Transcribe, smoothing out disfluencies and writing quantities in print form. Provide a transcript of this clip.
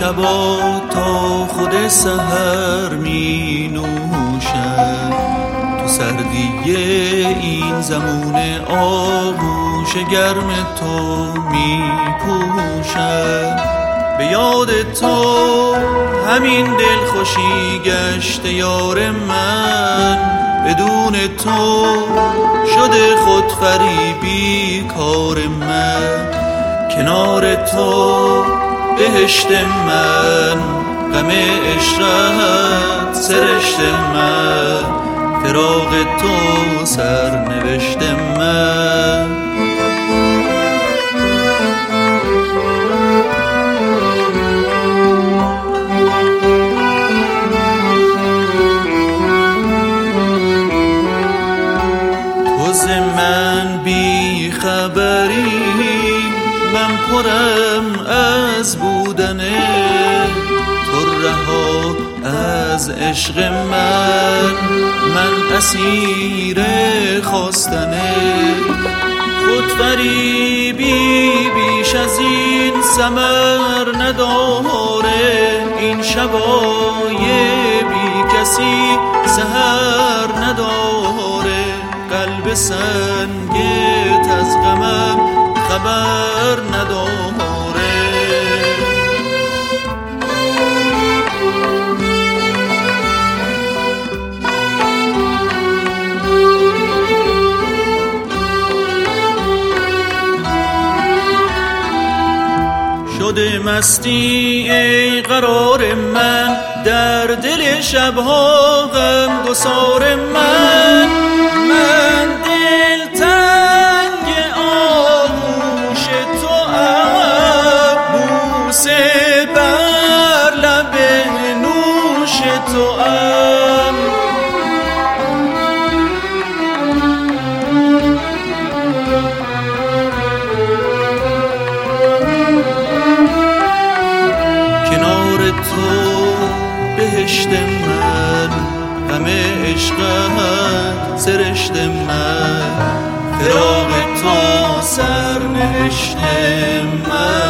لبا تا خود سحر می نوشم، تو سردی این زمون آغوش گرم تو می پوشم. به یاد تو همین دلخوشی گشت یار من، بدون تو شده خود فریبی کار من. کنار تو بهشت من، غم عشرت سرشت من، فراق تو سرنوشت من. تو ز من بی خبری، من پرم از بودنه، تو رها از عشق من اسیر خواستنه. خود فریبی بیش از این ثمر نداره، این شبای بی کسی سحر نداره. قلب سنگت از غمم خبر نداره. شده مستی ای قرار من، در دل شبها غم گسار من. من دلتنگ آغوش توام، بوسه بر لب نوش توام. کنار تو بهشت من، غم عشقت سرشت من، فراق تو سرنوشت من.